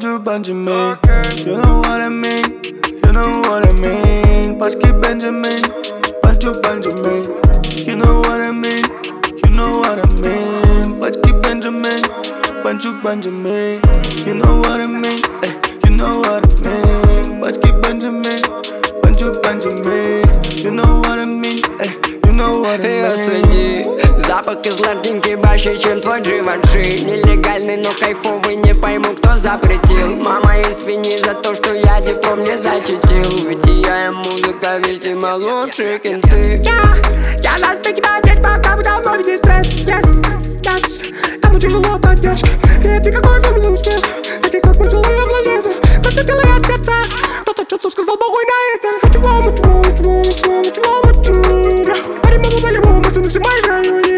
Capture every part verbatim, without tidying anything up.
Banjo Benjamin, you know what I mean, you know what I mean. Pachki Benjamin, Banjo Benjamin, you know what I mean, you know what I mean. Pachki Benjamin, Banjo Benjamin, you know what I mean, eh, you know what I mean. Pachki Benjamin, Banjo Benjamin, you know what I mean, eh, you know what I mean. Запах кислотинки больше, чем твой Givenchy. Нелегальный, но кайфовый, не пойму, кто запретил. Мама, извини за то, что я диплом не защитил. Ведь я музыка, видимо, лучше, чем ты. Я нас погибать, пока вы давно видите стресс. Yes, yes, кому тяжело поддержка. И ты какой формулы успех, такие как мы целуем планету. Но все делает от сердца. Кто-то что-то сказал Богу и на это. What you want, what you want, what you want, what you want, what you want. Парень, мы по-любому, мы цены все мои районы.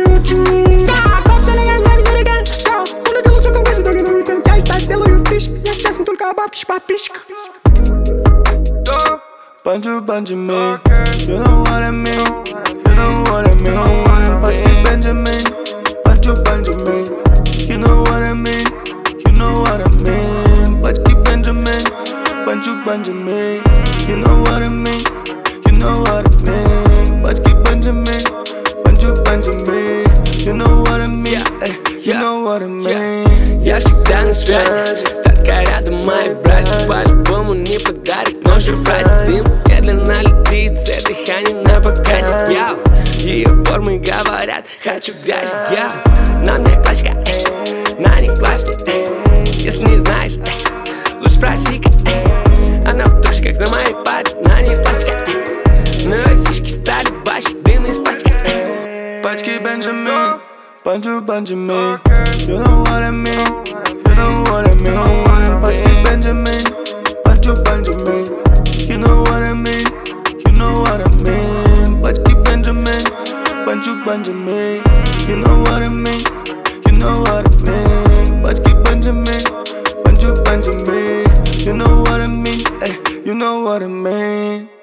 Banjo Benjamin, you know what I mean, you know what I mean. Pachki Benjamin, Banjo Benjamin, you know what I mean, you know what I mean. Pachki Benjamin, Banjo Benjamin, you know what I mean, you know what I mean. Pachki Benjamin, Banjo Benjamin, you know what I mean, eh, you know what I mean. Я всегда на связи, только рядом мои братья. По-любому не подарит, но же праздник. Дым медленно летит, с дыхание на показе. Я ее формы говорят, хочу грязь. Я на мне классика, на ней классика. Если не знаешь, лучше спроси-ка. Она в трусиках на моей паре, на ней пластика. Но сиськи стали баще, дым из пластика. Pachki Benjamin, Banjo Benjamin, you know what I mean, you know what I mean. Pachki Benjamin, Banjo Benjamin, you know what I mean, you know what I mean. Pachki Benjamin, Banjo Benjamin, you know what I mean, you know what I mean. Pachki Benjamin, Banjo Benjamin, you know what I mean, eh, you know what I mean.